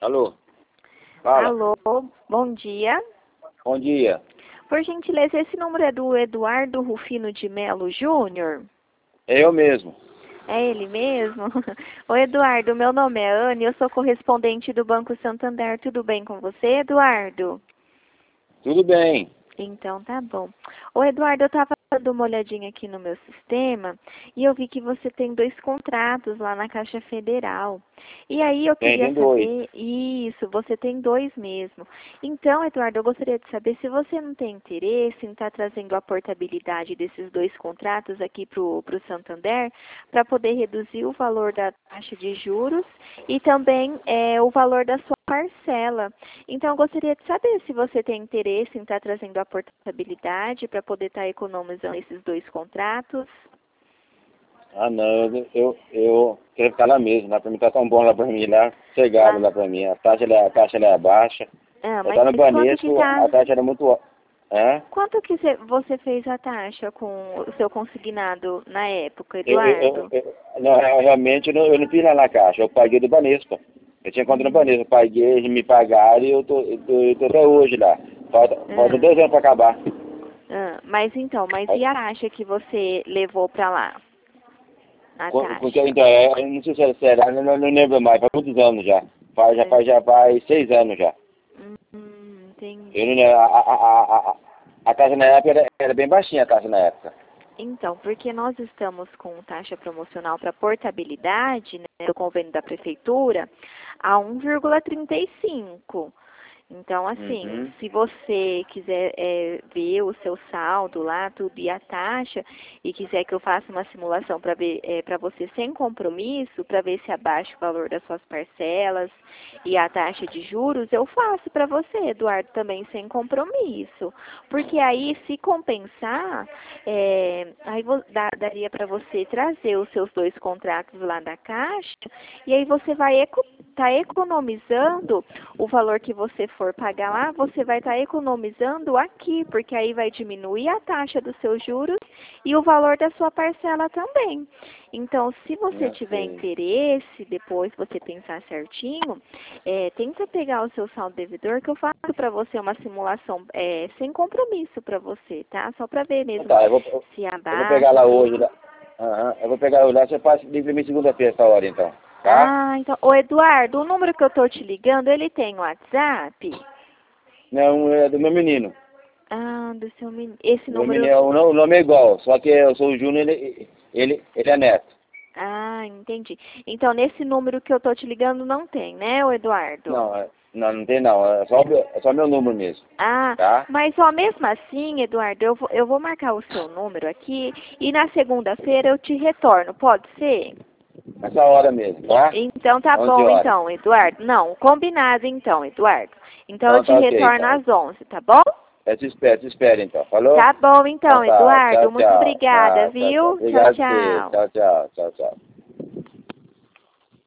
Alô? Fala. Alô, bom dia. Bom dia. Por gentileza, esse número é do Eduardo Rufino de Melo Júnior? É eu mesmo. É ele mesmo? Ô Eduardo, meu nome é Anne, eu sou correspondente do Banco Santander. Tudo bem com você, Eduardo? Tudo bem. Então tá bom. Ô Eduardo, eu estava dando uma olhadinha aqui no meu sistema e eu vi que você tem 2 contratos lá na Caixa Federal. E aí eu queria Tem dois. saber, isso, você tem 2 mesmo. Então, Eduardo, eu gostaria de saber se você não tem interesse em estar trazendo a portabilidade desses 2 contratos aqui para o Santander, para poder reduzir o valor da taxa de juros e também o valor da sua parcela. Então, eu gostaria de saber se você tem interesse em estar trazendo a portabilidade para poder estar economizando esses 2 contratos. Ah, não, eu quero ficar lá mesmo. Lá pra mim tá tão bom lá pra mim, lá, chegado lá pra mim. A taxa ela é baixa. Ah, Eu mas tá no quanto que Banesco, tá? a taxa era muito... Hã? Quanto que você fez a taxa com o seu consignado na época, Eu, Eduardo? não, realmente eu não fiz lá na Caixa, eu paguei do Banesco. Eu tinha conta no Banesco, eu paguei, eles me pagaram e eu tô até hoje lá. Falta 2 anos pra acabar. Mas e a taxa que você levou para lá? A taxa? Então, eu não sei se é sério, eu não lembro mais, faz muitos anos já. Já faz 6 anos já. Eu não Entendi. lembro, a taxa na época era bem baixinha a taxa na época. Então, porque nós estamos com taxa promocional para portabilidade, né, do convênio da prefeitura, a 1,35. Então, assim, Uhum. se você quiser ver o seu saldo lá, tudo e a taxa, e quiser que eu faça uma simulação para ver para você sem compromisso, para ver se abaixa o valor das suas parcelas e a taxa de juros, eu faço para você, Eduardo, também sem compromisso. Porque aí, se compensar, aí daria para você trazer os seus 2 contratos lá da Caixa, e aí você vai estar economizando o valor que você for pagar lá, você vai estar economizando aqui, porque aí vai diminuir a taxa dos seus juros e o valor da sua parcela também. Então, se você Não tiver sei. interesse, depois você pensar certinho, tenta pegar o seu saldo devedor, que eu faço para você uma simulação sem compromisso para você, tá? Só para ver mesmo Tá, se eu vou pegar abaixa, lá hoje. tudo. Lá. Aham, eu vou pegar hoje lá, você passa de mim segunda-feira essa hora então, tá? Ah, então, ô Eduardo, o número que eu tô te ligando, ele tem WhatsApp? Não, é do meu menino. Ah, do seu menino. Esse O meu número. menino, o nome é igual, só que eu sou o Júnior, ele é neto. Ah, entendi. Então, nesse número que eu tô te ligando não tem, né, ô Eduardo? Não, não tem não, é só meu número mesmo, Ah, tá? mas ó, mesmo assim, Eduardo, eu vou marcar o seu número aqui e na segunda-feira eu te retorno, pode ser? Nessa hora mesmo, tá? Então tá 11 bom, horas. então, Eduardo. Não, combinado então, Eduardo. Então eu Então te tá ok, retorno então. às 11, tá bom? Eu te espero então, falou? Tá bom Então então, tá, tchau, Eduardo. Muito tchau. obrigada, Tchau, tchau. viu? Tchau, Obrigado a você. tchau. Tchau, tchau, tchau, tchau.